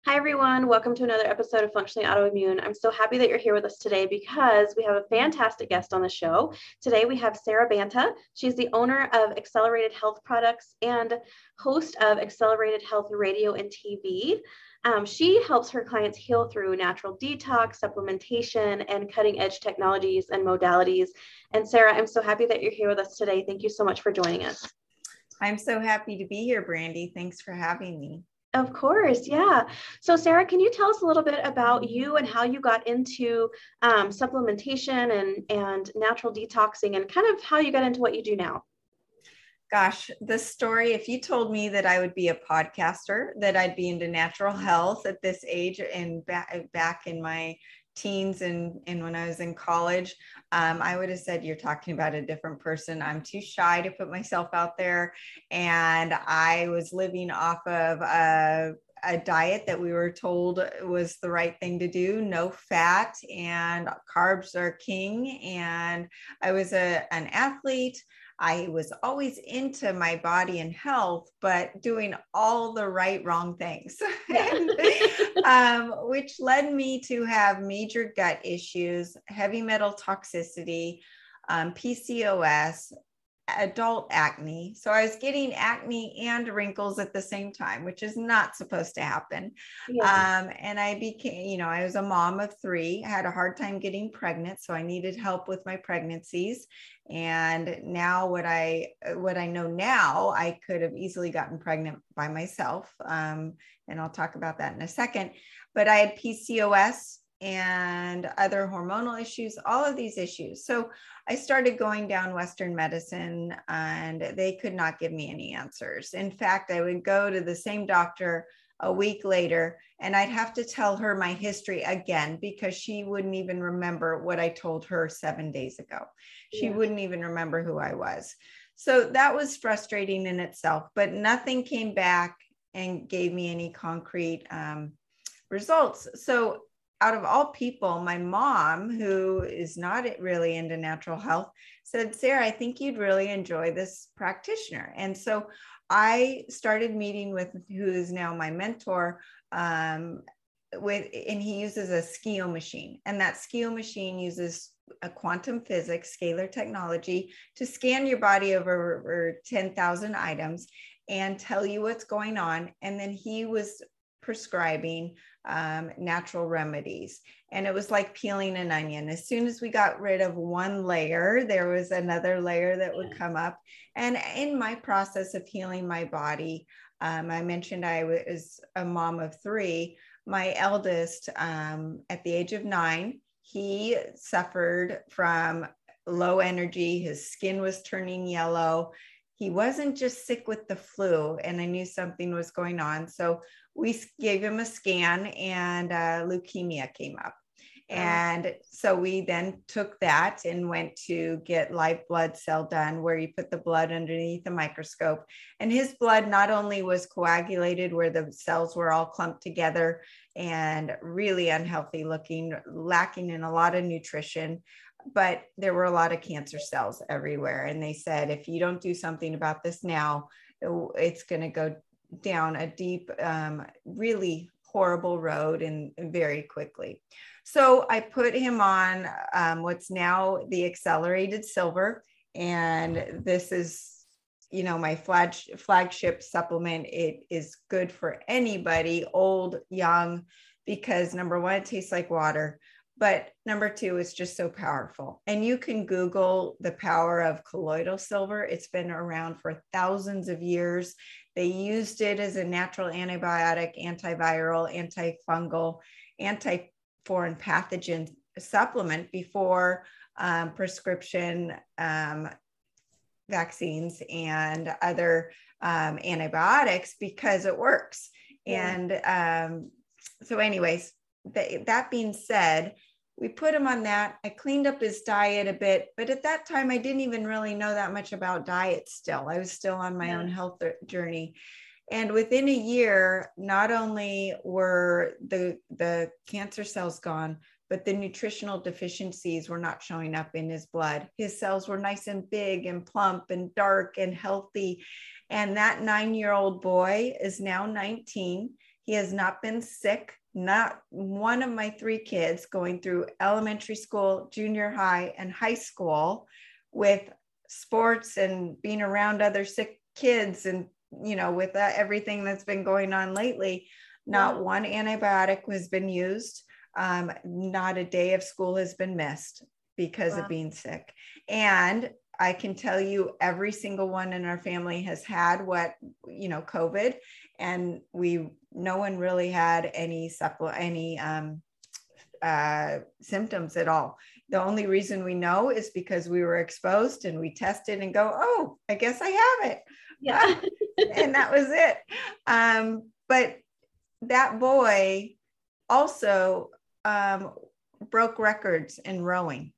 Hi, everyone. Welcome to another episode of Functionally Autoimmune. I'm so happy that you're here with us today because we have a fantastic guest on the show. Today, we have Sarah Banta. She's the owner of Accelerated Health Products and host of Accelerated Health Radio and TV. She helps her clients heal through natural detox, supplementation, and cutting edge technologies and modalities. And Sarah, I'm so happy that you're here with us today. Thank you so much for joining us. I'm so happy to be here, Brandy. Thanks for having me. Of course, yeah. So Sarah, can you tell us a little bit about you and how you got into supplementation and natural detoxing and kind of how you got into what you do now? Gosh, the story, if you told me that I would be a podcaster, that I'd be into natural health at this age and back in my teens and when I was in college, I would have said, you're talking about a different person. I'm too shy to put myself out there. And I was living off of a diet that we were told was the right thing to do, no fat and carbs are king. And I was an athlete. I was always into my body and health, but doing all the wrong things, which led me to have major gut issues, heavy metal toxicity, PCOS, adult acne. So I was getting acne and wrinkles at the same time, which is not supposed to happen. Yeah. And I became, I was a mom of 3, I had a hard time getting pregnant. So I needed help with my pregnancies. And now what I know now, I could have easily gotten pregnant by myself. And I'll talk about that in a second, but I had PCOS and other hormonal issues, all of these issues. So I started going down Western medicine and they could not give me any answers. In fact, I would go to the same doctor a week later and I'd have to tell her my history again because she wouldn't even remember what I told her 7 days ago. She wouldn't even remember who I was. So that was frustrating in itself, but nothing came back and gave me any concrete results. So out of all people, my mom, who is not really into natural health, said, Sarah, I think you'd really enjoy this practitioner. And so I started meeting with who is now my mentor, and he uses a Skio machine. And that Skio machine uses a quantum physics, scalar technology to scan your body over 10,000 items and tell you what's going on. And then he was prescribing natural remedies. And it was like peeling an onion. As soon as we got rid of one layer, there was another layer that would come up. And in my process of healing my body, I mentioned I was a mom of 3. My eldest, at the age of 9, he suffered from low energy. His skin was turning yellow. He wasn't just sick with the flu, and I knew something was going on. So we gave him a scan and leukemia came up. And so we then took that and went to get live blood cell done where you put the blood underneath the microscope. And his blood not only was coagulated where the cells were all clumped together and really unhealthy looking, lacking in a lot of nutrition, but there were a lot of cancer cells everywhere. And they said, if you don't do something about this now, it's going to go down a deep, really horrible road and very quickly. So I put him on what's now the Accelerated Silver. And this is, my flagship supplement. It is good for anybody, old, young, because number 1, it tastes like water. But number 2, it's just so powerful. And you can Google the power of colloidal silver. It's been around for thousands of years. They used it as a natural antibiotic, antiviral, antifungal, anti-foreign pathogen supplement before prescription vaccines and other antibiotics because it works. Yeah. And so anyways, that being said, we put him on that. I cleaned up his diet a bit, but at that time, I didn't even really know that much about diet still. I was still on my own health journey. And within a year, not only were the cancer cells gone, but the nutritional deficiencies were not showing up in his blood. His cells were nice and big and plump and dark and healthy. And that 9-year-old boy is now 19. He has not been sick. Not one of my 3 kids going through elementary school, junior high, and high school with sports and being around other sick kids and, with everything that's been going on lately, not one antibiotic has been used. Not a day of school has been missed because of being sick. And I can tell you every single one in our family has had COVID, and no one really had any symptoms at all. The only reason we know is because we were exposed and we tested and go, oh, I guess I have it. Yeah. And that was it. But that boy also broke records in rowing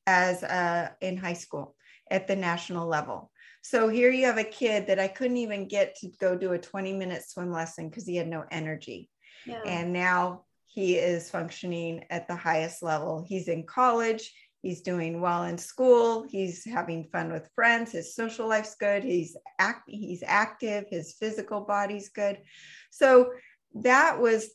in high school at the national level. So here you have a kid that I couldn't even get to go do a 20-minute swim lesson because he had no energy. Yeah. And now he is functioning at the highest level. He's in college. He's doing well in school. He's having fun with friends. His social life's good. He's active. His physical body's good. So that was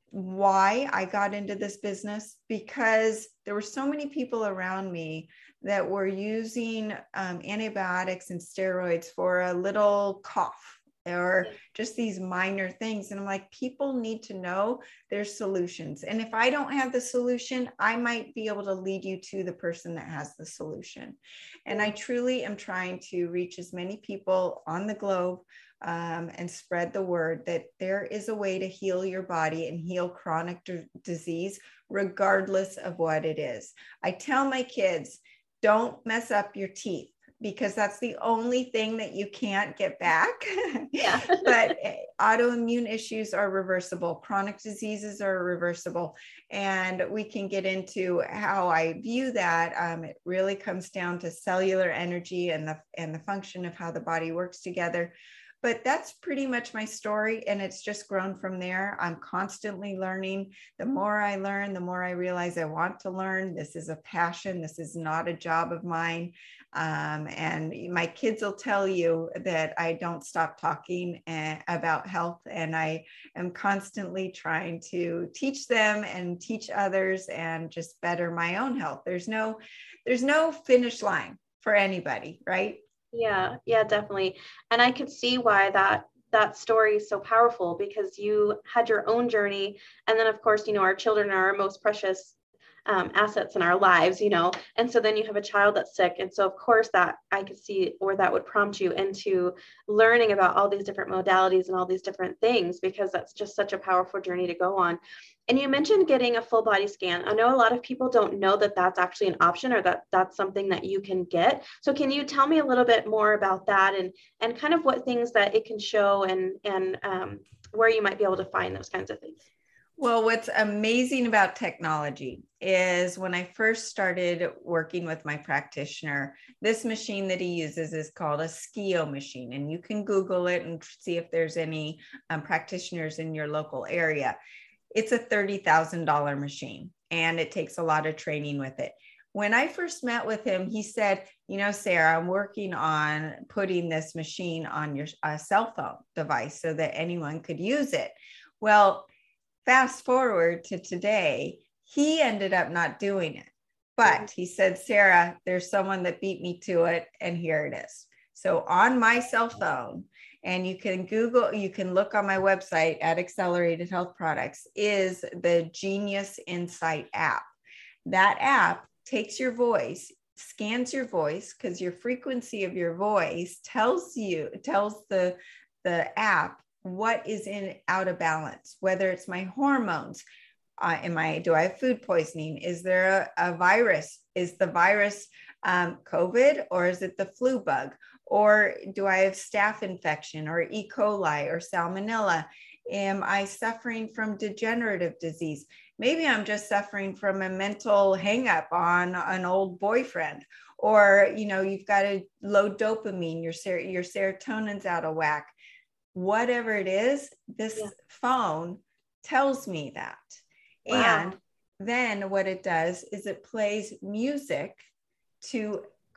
why I got into this business, because there were so many people around me that were using antibiotics and steroids for a little cough or just these minor things. And I'm like, people need to know there's solutions. And if I don't have the solution, I might be able to lead you to the person that has the solution. And I truly am trying to reach as many people on the globe and spread the word that there is a way to heal your body and heal chronic disease, regardless of what it is. I tell my kids, don't mess up your teeth, because that's the only thing that you can't get back. Yeah. But autoimmune issues are reversible. Chronic diseases are reversible. And we can get into how I view that. It really comes down to cellular energy and the function of how the body works together. But that's pretty much my story, and it's just grown from there. I'm constantly learning. The more I learn, the more I realize I want to learn. This is a passion. This is not a job of mine. And my kids will tell you that I don't stop talking about health, and I am constantly trying to teach them and teach others and just better my own health. There's no finish line for anybody, right? Yeah, definitely. And I could see why that story is so powerful, because you had your own journey. And then, of course, our children are our most precious assets in our lives, and so then you have a child that's sick. And so, of course, that I could see where that would prompt you into learning about all these different modalities and all these different things, because that's just such a powerful journey to go on. And you mentioned getting a full body scan. I know a lot of people don't know that that's actually an option, or that that's something that you can get. So can you tell me a little bit more about that and kind of what things that it can show and where you might be able to find those kinds of things? Well, what's amazing about technology is when I first started working with my practitioner, this machine that he uses is called a SCIO machine. And you can Google it and see if there's any practitioners in your local area. It's a $30,000 machine, and it takes a lot of training with it. When I first met with him, he said, Sarah, I'm working on putting this machine on your cell phone device so that anyone could use it. Well, fast forward to today, he ended up not doing it. But he said, Sarah, there's someone that beat me to it, and here it is. So on my cell phone, and you can look on my website at Accelerated Health Products, is the Genius Insight app. That app takes your voice, scans your voice, because your frequency of your voice tells the app what is out of balance, whether it's my hormones. Do I have food poisoning? Is there a virus? Is the virus COVID, or is it the flu bug? Or do I have staph infection or E. coli or salmonella? Am I suffering from degenerative disease? Maybe I'm just suffering from a mental hang-up on an old boyfriend. Or, you've got a low dopamine, your serotonin's out of whack. Whatever it is, this phone tells me that. Wow. And then what it does is it plays music to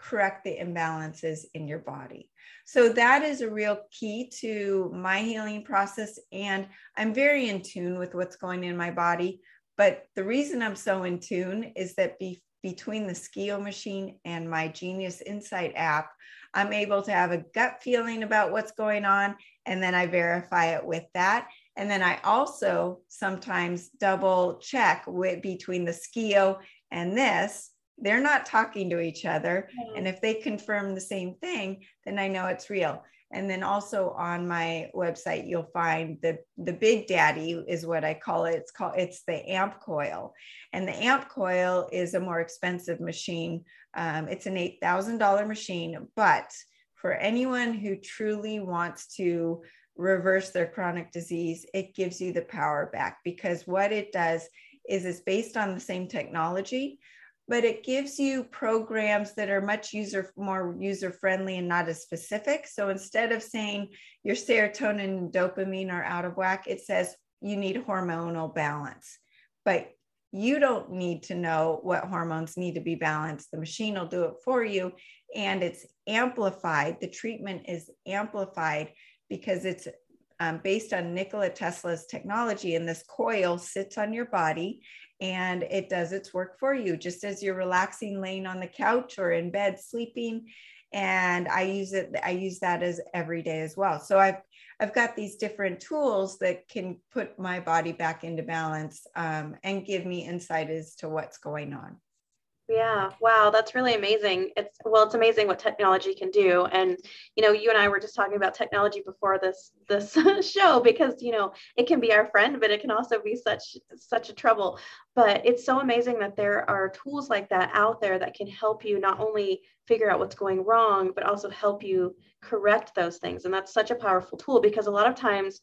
correct the imbalances in your body. So that is a real key to my healing process. And I'm very in tune with what's going on in my body. But the reason I'm so in tune is that between the Skio machine and my Genius Insight app, I'm able to have a gut feeling about what's going on. And then I verify it with that. And then I also sometimes double check between the Skio and this. They're not talking to each other. And if they confirm the same thing, then I know it's real. And then also on my website, you'll find the Big Daddy is what I call it. It's the Amp Coil. And the Amp Coil is a more expensive machine. It's an $8,000 machine, but for anyone who truly wants to reverse their chronic disease, it gives you the power back, because what it does is it's based on the same technology, but it gives you programs that are much more user-friendly and not as specific. So instead of saying your serotonin and dopamine are out of whack, it says you need hormonal balance. But you don't need to know what hormones need to be balanced. The machine will do it for you, and it's amplified. The treatment is amplified because it's based on Nikola Tesla's technology, and this coil sits on your body and it does its work for you, just as you're relaxing, laying on the couch or in bed, sleeping. And I use that as every day as well. So I've got these different tools that can put my body back into balance and give me insight as to what's going on. Yeah. Wow. That's really amazing. It's amazing what technology can do. And, you and I were just talking about technology before this show, because, it can be our friend, but it can also be such a trouble. But it's so amazing that there are tools like that out there that can help you not only figure out what's going wrong, but also help you correct those things. And that's such a powerful tool, because a lot of times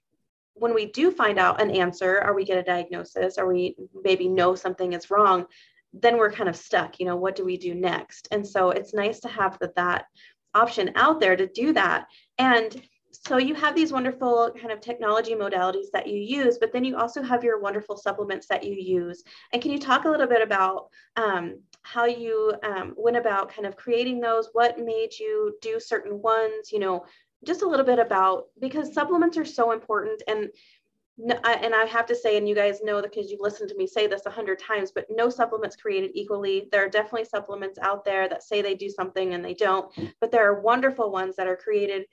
when we do find out an answer, or we get a diagnosis, or we maybe know something is wrong, then we're kind of stuck, what do we do next? And so it's nice to have that option out there to do that. And so you have these wonderful kind of technology modalities that you use, but then you also have your wonderful supplements that you use. And can you talk a little bit about how you went about kind of creating those? What made you do certain ones, just a little bit about, because supplements are so important. And I have to say, and you guys know that because you've listened to me say this 100 times, but no supplement's created equally. There are definitely supplements out there that say they do something and they don't, but there are wonderful ones that are created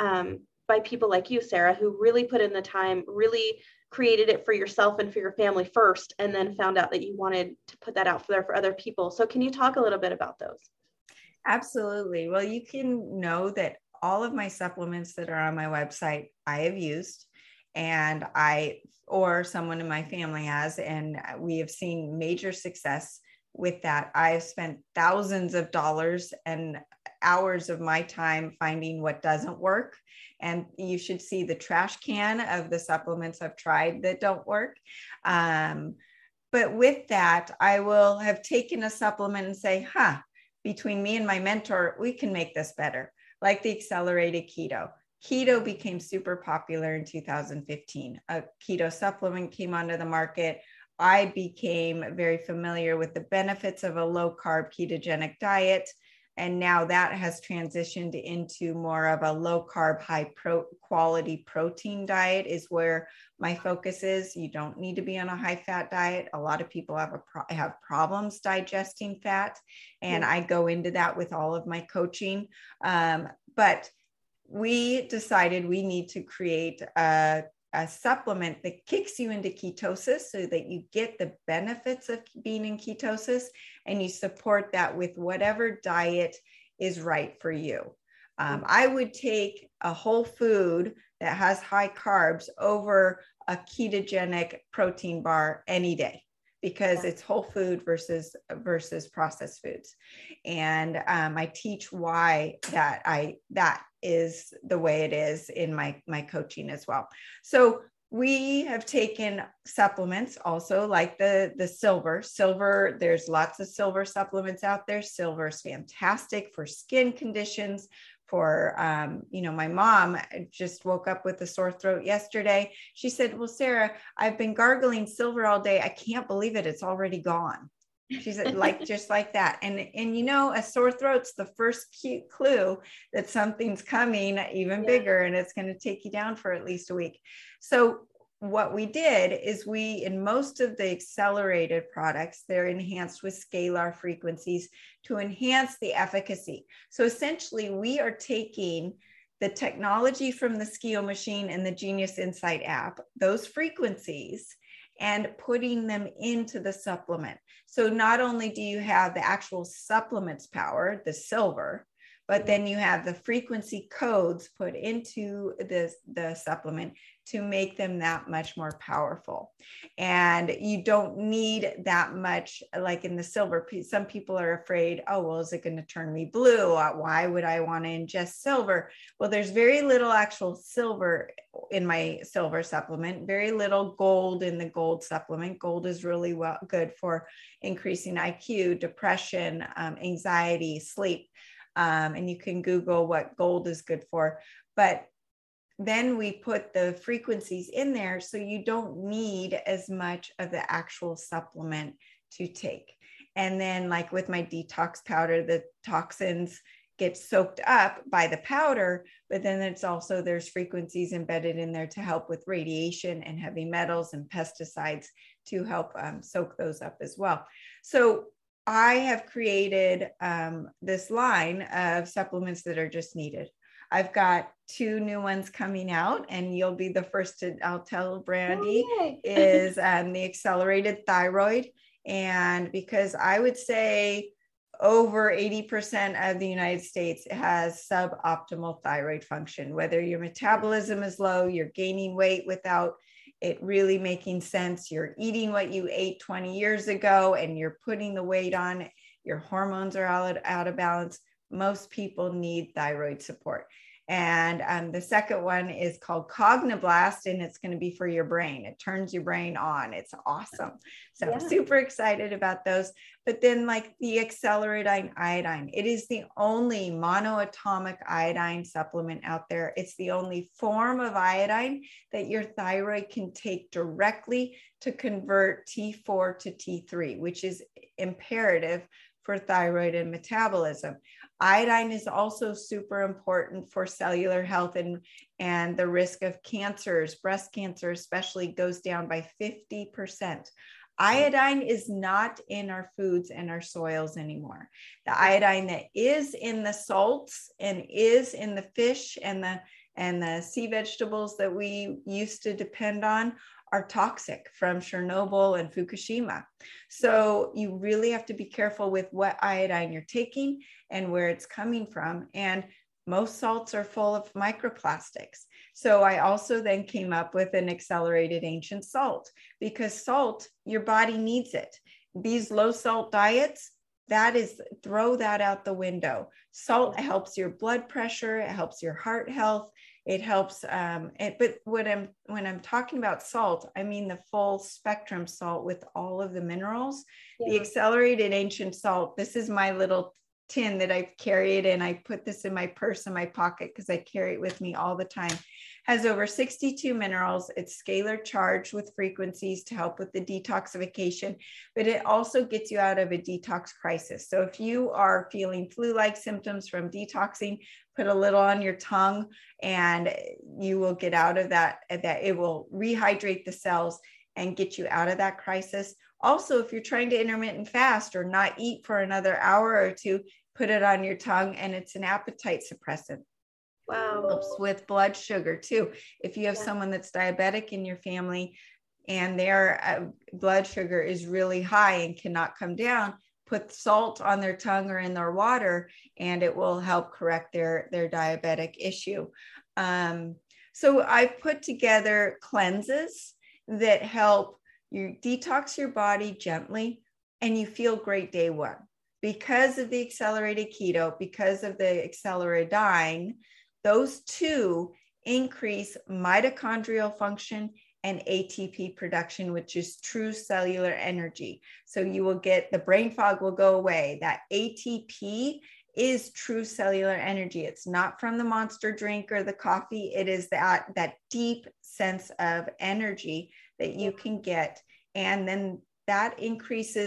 by people like you, Sarah, who really put in the time, really created it for yourself and for your family first, and then found out that you wanted to put that out there for other people. So can you talk a little bit about those? Absolutely. Well, you can know that all of my supplements that are on my website, I have used. And or someone in my family has, and we have seen major success with that. I've spent thousands of dollars and hours of my time finding what doesn't work. And you should see the trash can of the supplements I've tried that don't work. But with that, I will have taken a supplement and say, between me and my mentor, we can make this better. Like the accelerated keto. Keto became super popular in 2015. A keto supplement came onto the market. I became very familiar with the benefits of a low carb ketogenic diet. And now that has transitioned into more of a low carb, high quality protein diet is where my focus is. You don't need to be on a high fat diet. A lot of people have problems digesting fat. And I go into that with all of my coaching. But we decided we need to create a supplement that kicks you into ketosis so that you get the benefits of being in ketosis, and you support that with whatever diet is right for you. I would take a whole food that has high carbs over a ketogenic protein bar any day, because it's whole food versus processed foods. And I teach why that is the way it is in my coaching as well. So we have taken supplements also, like the silver. There's lots of silver supplements out there. Silver is fantastic for skin conditions. For, my mom just woke up with a sore throat yesterday. She said, well, Sarah, I've been gargling silver all day. I can't believe it. It's already gone. She said, like, just like that. And you know, a sore throat's the first cute clue that something's coming even bigger, and it's going to take you down for at least a week. So what we did is in most of the accelerated products, they're enhanced with scalar frequencies to enhance the efficacy. So essentially, we are taking the technology from the Skio machine and the Genius Insight app, those frequencies, and putting them into the supplement. So not only do you have the actual supplement's power, the silver, but then you have the frequency codes put into the supplement to make them that much more powerful. And you don't need that much, like in the silver. Some people are afraid, oh, well, is it going to turn me blue? Why would I want to ingest silver? Well, there's very little actual silver in my silver supplement, very little gold in the gold supplement. Gold is really good for increasing IQ, depression, anxiety, sleep. And you can Google what gold is good for. But then we put the frequencies in there, so you don't need as much of the actual supplement to take. And then, like with my detox powder, the toxins get soaked up by the powder, but then there's frequencies embedded in there to help with radiation and heavy metals and pesticides to help soak those up as well. So I have created this line of supplements that are just needed. I've got 2 new ones coming out, and you'll be the first to, I'll tell Brandy, is the accelerated thyroid. And because I would say over 80% of the United States has suboptimal thyroid function, whether your metabolism is low, you're gaining weight without it really making sense, you're eating what you ate 20 years ago and you're putting the weight on, your hormones are out of balance. Most people need thyroid support. And the second one is called Cogniblast, and it's going to be for your brain. It turns your brain on. It's awesome. So I'm super excited about those. But then, like the accelerated iodine, it is the only monoatomic iodine supplement out there. It's the only form of iodine that your thyroid can take directly to convert T4 to T3, which is imperative for thyroid and metabolism. Iodine is also super important for cellular health, and the risk of cancers, breast cancer especially, goes down by 50%. Iodine is not in our foods and our soils anymore. The iodine that is in the salts and is in the fish and the sea vegetables that we used to depend on are toxic from Chernobyl and Fukushima. So you really have to be careful with what iodine you're taking and where it's coming from. And most salts are full of microplastics. So I also then came up with an accelerated ancient salt, because salt, your body needs it. These low salt diets, throw that out the window. Salt helps your blood pressure, it helps your heart health. It helps, but when I'm talking about salt, I mean the full spectrum salt with all of the minerals. The accelerated ancient salt, this is my little tin that I've carried, and I put this in my purse in my pocket because I carry it with me all the time. Has over 62 minerals. It's scalar charged with frequencies to help with the detoxification, but it also gets you out of a detox crisis. So if you are feeling flu-like symptoms from detoxing, put a little on your tongue and you will get out of that. It will rehydrate the cells and get you out of that crisis. Also, if you're trying to intermittent fast or not eat for another hour or two, put it on your tongue, and it's an appetite suppressant. Wow. Helps with blood sugar too. If you have someone that's diabetic in your family and their blood sugar is really high and cannot come down, put salt on their tongue or in their water, and it will help correct their diabetic issue. So I put together cleanses that help you detox your body gently, and you feel great day one. Because of the accelerated keto, because of the acceleradine, those two increase mitochondrial function and ATP production, which is true cellular energy. So you will get, the brain fog will go away. That ATP is true cellular energy. It's not from the Monster drink or the coffee. It is that deep sense of energy that you can get. And then that increases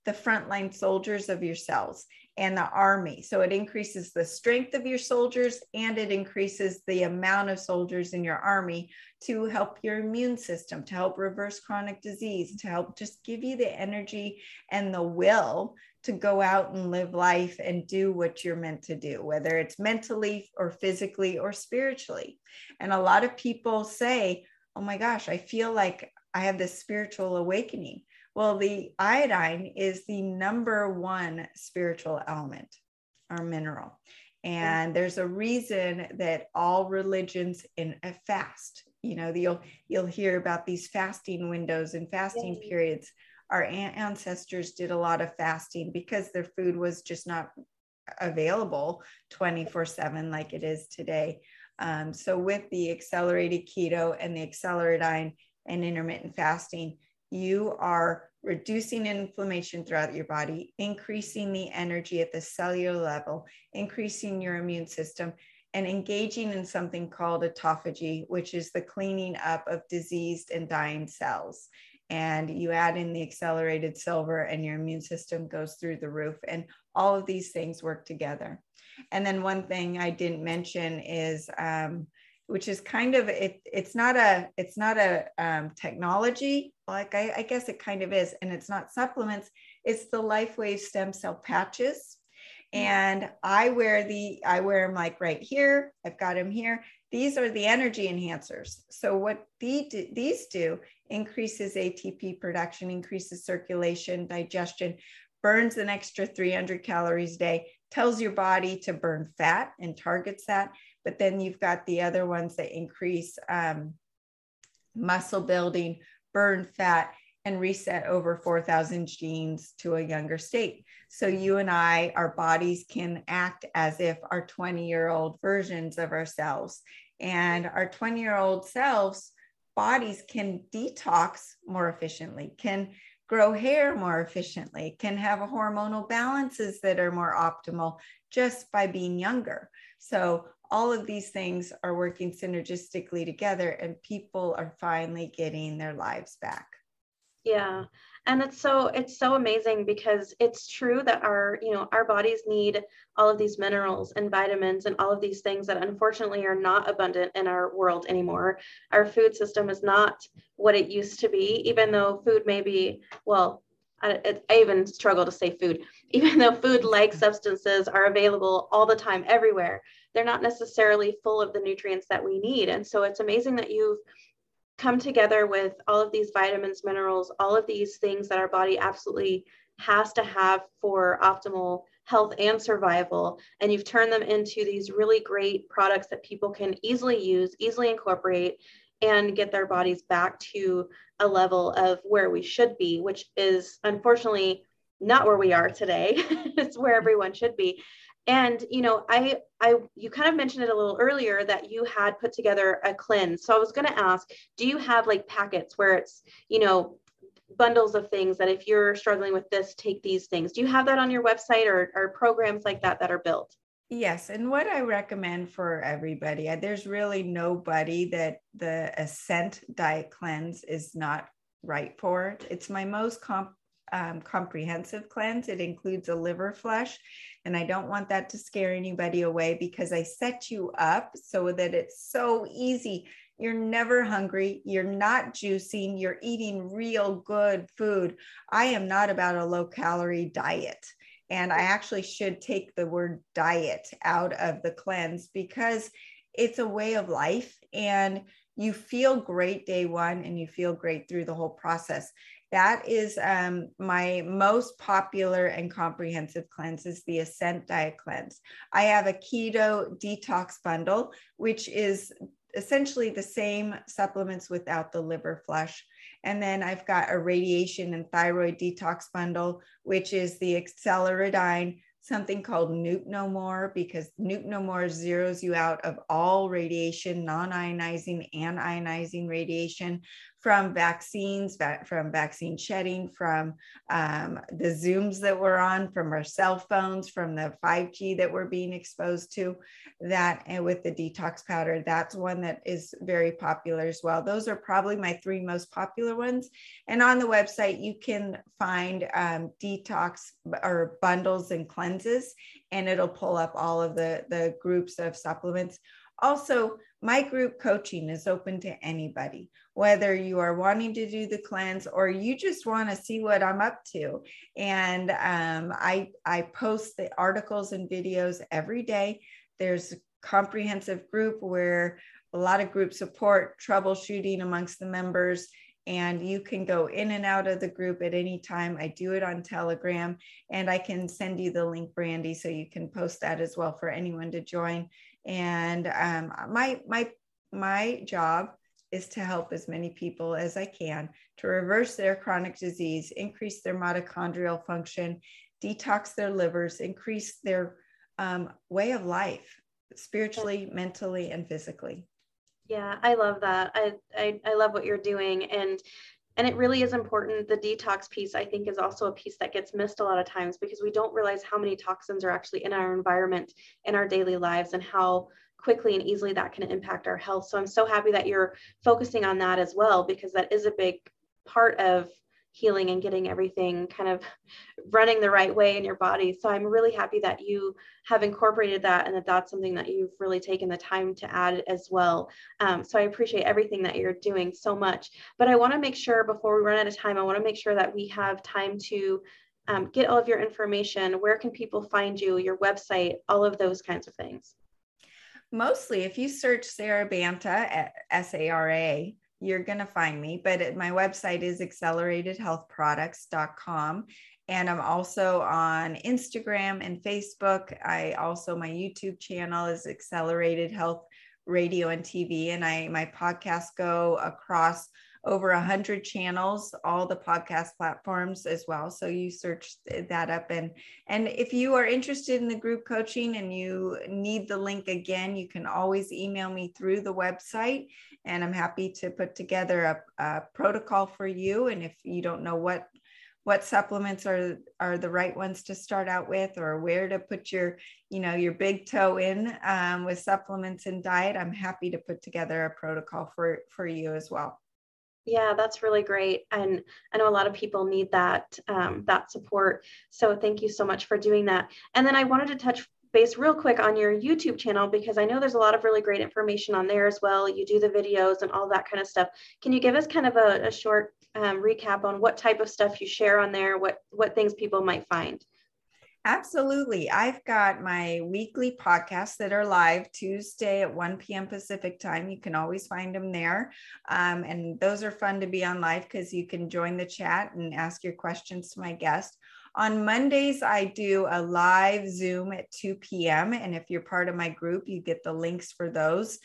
the frontline soldiers of your cells and the army. So it increases the strength of your soldiers, and it increases the amount of soldiers in your army to help your immune system, to help reverse chronic disease, to help just give you the energy and the will to go out and live life and do what you're meant to do, whether it's mentally or physically or spiritually. And a lot of people say, oh my gosh, I feel like I have this spiritual awakening. Well, the iodine is the number one spiritual element or mineral. And there's a reason that all religions in a fast, you know, you'll hear about these fasting windows and fasting periods. Our ancestors did a lot of fasting because their food was just not available 24/7 like it is today. So with the accelerated keto and the accelerated iodine and intermittent fasting, you are reducing inflammation throughout your body, increasing the energy at the cellular level, increasing your immune system, and engaging in something called autophagy, which is the cleaning up of diseased and dying cells. And you add in the accelerated silver and your immune system goes through the roof. And all of these things work together. And then one thing I didn't mention is, which is kind of, it's not a technology, like I guess it kind of is, and it's not supplements, it's the LifeWave stem cell patches. And I wear them like right here. I've got them here. These are the energy enhancers. So what these do increases ATP production, increases circulation, digestion, burns an extra 300 calories a day, tells your body to burn fat and targets that. But then you've got the other ones that increase muscle building, burn fat, and reset over 4,000 genes to a younger state. So you and I, our bodies can act as if our 20-year-old versions of ourselves. And our 20-year-old selves, bodies can detox more efficiently, can grow hair more efficiently, can have hormonal balances that are more optimal just by being younger. So all of these things are working synergistically together, and people are finally getting their lives back. Yeah. And it's so amazing, because it's true that our bodies need all of these minerals and vitamins and all of these things that unfortunately are not abundant in our world anymore. Our food system is not what it used to be, even though food may be, well, I even struggle to say food, even though food-like substances are available all the time, everywhere. They're not necessarily full of the nutrients that we need. And so it's amazing that you've come together with all of these vitamins, minerals, all of these things that our body absolutely has to have for optimal health and survival. And you've turned them into these really great products that people can easily use, easily incorporate, and get their bodies back to a level of where we should be, which is unfortunately not where we are today. It's where everyone should be. And, you kind of mentioned it a little earlier that you had put together a cleanse. So I was going to ask, do you have like packets where it's, bundles of things that if you're struggling with this, take these things? Do you have that on your website, or programs like that are built? Yes. And what I recommend for everybody, there's really nobody that the Ascent Diet Cleanse is not right for. It's my most comprehensive cleanse. It includes a liver flush, and I don't want that to scare anybody away, because I set you up so that it's so easy. You're never hungry. You're not juicing. You're eating real good food. I am not about a low calorie diet. And I actually should take the word diet out of the cleanse, because it's a way of life, and you feel great day one and you feel great through the whole process. That is my most popular and comprehensive cleanse, is the Ascent Diet Cleanse. I have a keto detox bundle, which is essentially the same supplements without the liver flush. And then I've got a radiation and thyroid detox bundle, which is the Acceleradine, something called Nuke No More, because Nuke No More zeroes you out of all radiation, non-ionizing and ionizing radiation from vaccines, from vaccine shedding, from the Zooms that we're on, from our cell phones, from the 5G that we're being exposed to, that, and with the detox powder, that's one that is very popular as well. Those are probably my three most popular ones. And on the website, you can find detox or bundles and cleanses, and it'll pull up all of the groups of supplements. Also, my group coaching is open to anybody, whether you are wanting to do the cleanse or you just want to see what I'm up to. And I post the articles and videos every day. There's a comprehensive group where a lot of group support, troubleshooting amongst the members, and you can go in and out of the group at any time. I do it on Telegram, and I can send you the link, Brandy, so you can post that as well for anyone to join. And my job is to help as many people as I can to reverse their chronic disease, increase their mitochondrial function, detox their livers, increase their way of life, spiritually, mentally, and physically. Yeah, I love that. I love what you're doing. And it really is important. The detox piece, I think, is also a piece that gets missed a lot of times because we don't realize how many toxins are actually in our environment, in our daily lives, and how quickly and easily that can impact our health. So I'm so happy that you're focusing on that as well, because that is a big part of healing and getting everything kind of running the right way in your body. So I'm really happy that you have incorporated that and that that's something that you've really taken the time to add as well. So I appreciate everything that you're doing so much. But I want to make sure before we run out of time, I want to make sure that we have time to get all of your information. Where can people find you, your website, all of those kinds of things? Mostly, if you search Sara Banta, SARA, you're going to find me, but my website is acceleratedhealthproducts.com. And I'm also on Instagram and Facebook. My YouTube channel is Accelerated Health Radio and TV. And my podcasts go across over 100 channels, all the podcast platforms as well. So you search that up. And if you are interested in the group coaching and you need the link again, you can always email me through the website, and I'm happy to put together a protocol for you. And if you don't know what supplements are the right ones to start out with, or where to put your big toe in with supplements and diet, I'm happy to put together a protocol for you as well. Yeah, that's really great. And I know a lot of people need that support. So thank you so much for doing that. And then I wanted to touch base real quick on your YouTube channel, because I know there's a lot of really great information on there as well. You do the videos and all that kind of stuff. Can you give us kind of a short recap on what type of stuff you share on there, what things people might find? Absolutely. I've got my weekly podcasts that are live Tuesday at 1 p.m. Pacific time. You can always find them there. And those are fun to be on live because you can join the chat and ask your questions to my guest. On Mondays, I do a live Zoom at 2 p.m. And if you're part of my group, you get the links for those.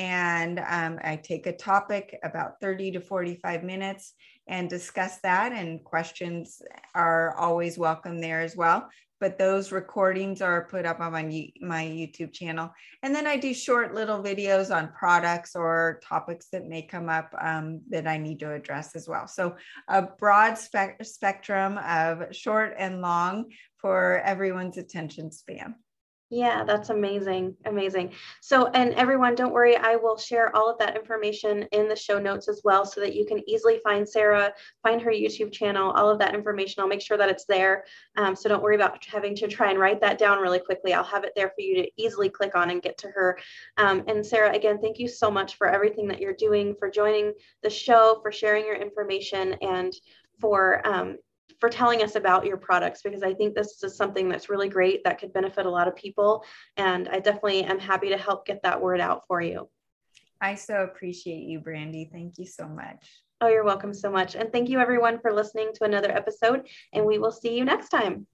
And I take a topic about 30 to 45 minutes and discuss that. And questions are always welcome there as well. But those recordings are put up on my YouTube channel. And then I do short little videos on products or topics that may come up that I need to address as well. So a broad spectrum of short and long for everyone's attention span. Yeah, that's amazing. Amazing. So, and everyone, don't worry, I will share all of that information in the show notes as well, so that you can easily find Sara, find her YouTube channel, all of that information. I'll make sure that it's there. So don't worry about having to try and write that down really quickly. I'll have it there for you to easily click on and get to her. And Sara, again, thank you so much for everything that you're doing, for joining the show, for sharing your information, and for telling us about your products, because I think this is something that's really great that could benefit a lot of people. And I definitely am happy to help get that word out for you. I so appreciate you, Brandy. Thank you so much. Oh, you're welcome so much. And thank you everyone for listening to another episode, and we will see you next time.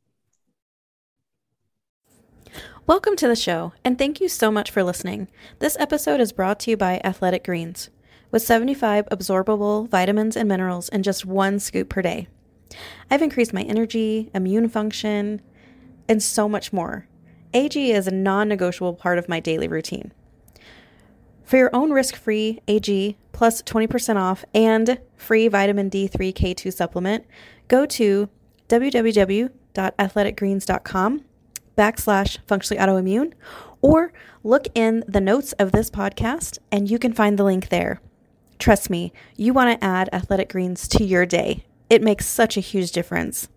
Welcome to the show, and thank you so much for listening. This episode is brought to you by Athletic Greens, with 75 absorbable vitamins and minerals in just 1 scoop per day. I've increased my energy, immune function, and so much more. AG is a non-negotiable part of my daily routine. For your own risk-free AG plus 20% off and free vitamin D3 K2 supplement, go to www.athleticgreens.com/functionallyautoimmune or look in the notes of this podcast and you can find the link there. Trust me, you want to add Athletic Greens to your day. It makes such a huge difference.